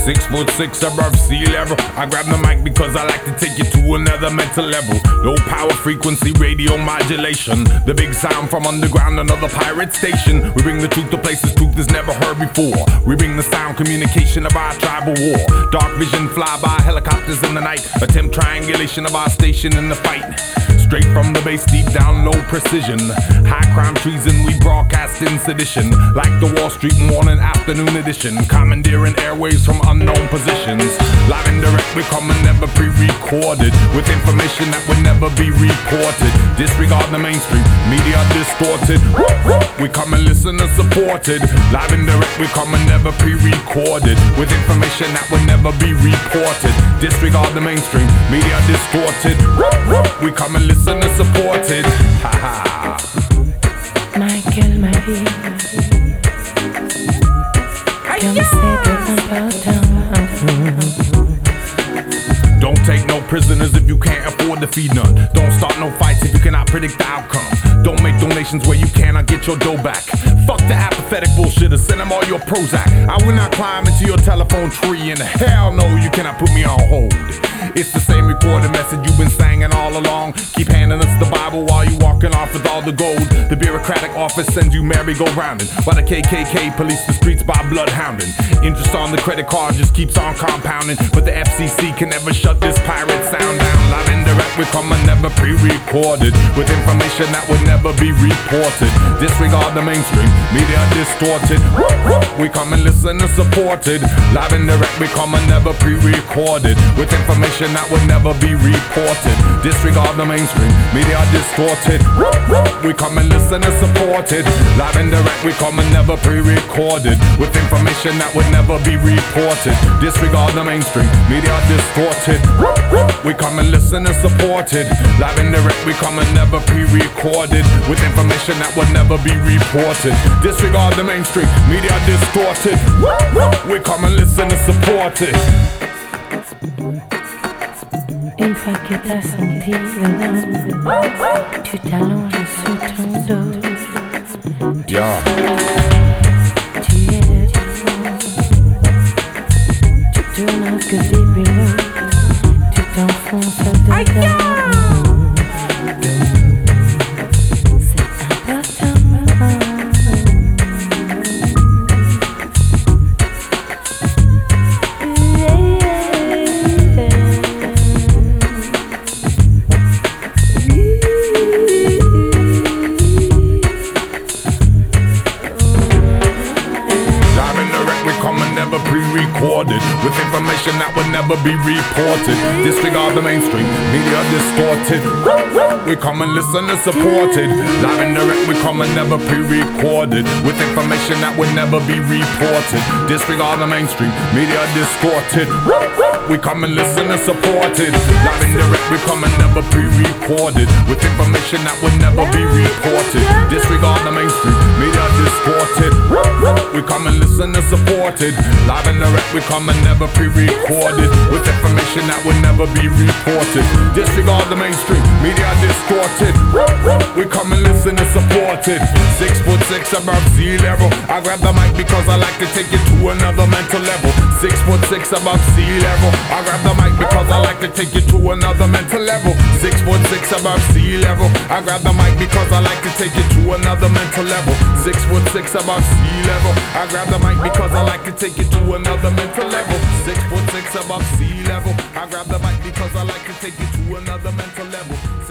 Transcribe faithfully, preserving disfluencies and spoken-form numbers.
Six foot six above sea level. I grab the mic because I like to take you to another mental level. Low power frequency radio modulation. The big sound from underground, another pirate station. We bring the truth to places truth is never heard before. We bring the sound communication of our tribal war. Dark vision fly by helicopters in the night. Attempt triangulation of our station in the fight. Straight from the base, deep down, low precision. High crime treason, we broadcast in sedition. Like the Wall Street morning afternoon edition. Commandeering airwaves from unknown positions. Live and direct, we come and never pre-recorded. With information that would never be reported. Disregard the mainstream, media distorted. We come and listen and supported. Live and direct, we come and never pre-recorded. With information that would never be reported. Disregard the mainstream, media distorted. We come and listen and supported. Ha ha. Michael Marie, comme c'est important. Don't take no prisoners if you can't afford to feed none. Don't start no fights if you cannot predict the outcome. Don't make donations where you cannot get your dough back. Fuck the apathetic bullshitters, send them all your Prozac. I will not climb into your telephone tree, and hell no, you cannot put me on hold. It's the same recorded message you've been singing all along. Keep handing us the Bible while you walking off with all the gold. The bureaucratic office sends you merry-go-rounding, while the K K K police the streets by bloodhounding. Interest on the credit card just keeps on compounding, but the F C C can never shut this pirate sound down. Live and direct, we come and never pre-recorded. With information that would never be reported. Disregard the mainstream, media distorted. We come and listen and supported. Live and direct, we come and never pre-recorded. With information that would never be reported. Disregard the mainstream, media distorted. We come and listen and supported. Live and direct, we come and never pre-recorded. With information that would never be reported. Disregard the mainstream, media distorted. We come and listen and supported. Live and direct, we come and never pre-recorded. With information that would never be reported. Disregard the mainstream, media distorted. We come and listen and supported. Une fois que t'as senti le nom, tu t'allonges sous ton dos. Yeah. Tu es devant, tu tournes que des vélos, tu t'enfonces dedans. With information that would never be reported. Disregard the mainstream, media distorted. We come and listen and supported. Live and direct, we come and never pre-recorded. With information that would never be reported. Disregard the mainstream, media distorted. We come and listen and supported. Live and direct, we come and never pre-recorded. With information that would never be reported. Disregard the mainstream, media distorted. We come and listen and supported. Live and direct, we come and never pre-recorded. With information that would never be reported. Disregard the mainstream, media distorted. We come and listen and supported. Six foot six above sea level. I grab the mic because I like to take it to another mental level. Six foot six above sea level. I grab the mic because I like to take you to another mental level. Six foot six above sea level. I grab the mic because I like to take you to another mental level. Six foot six above sea level. I grab the mic because I like to take you to another mental level. Six foot six above sea level. I grab the mic because I like to take you to another mental level.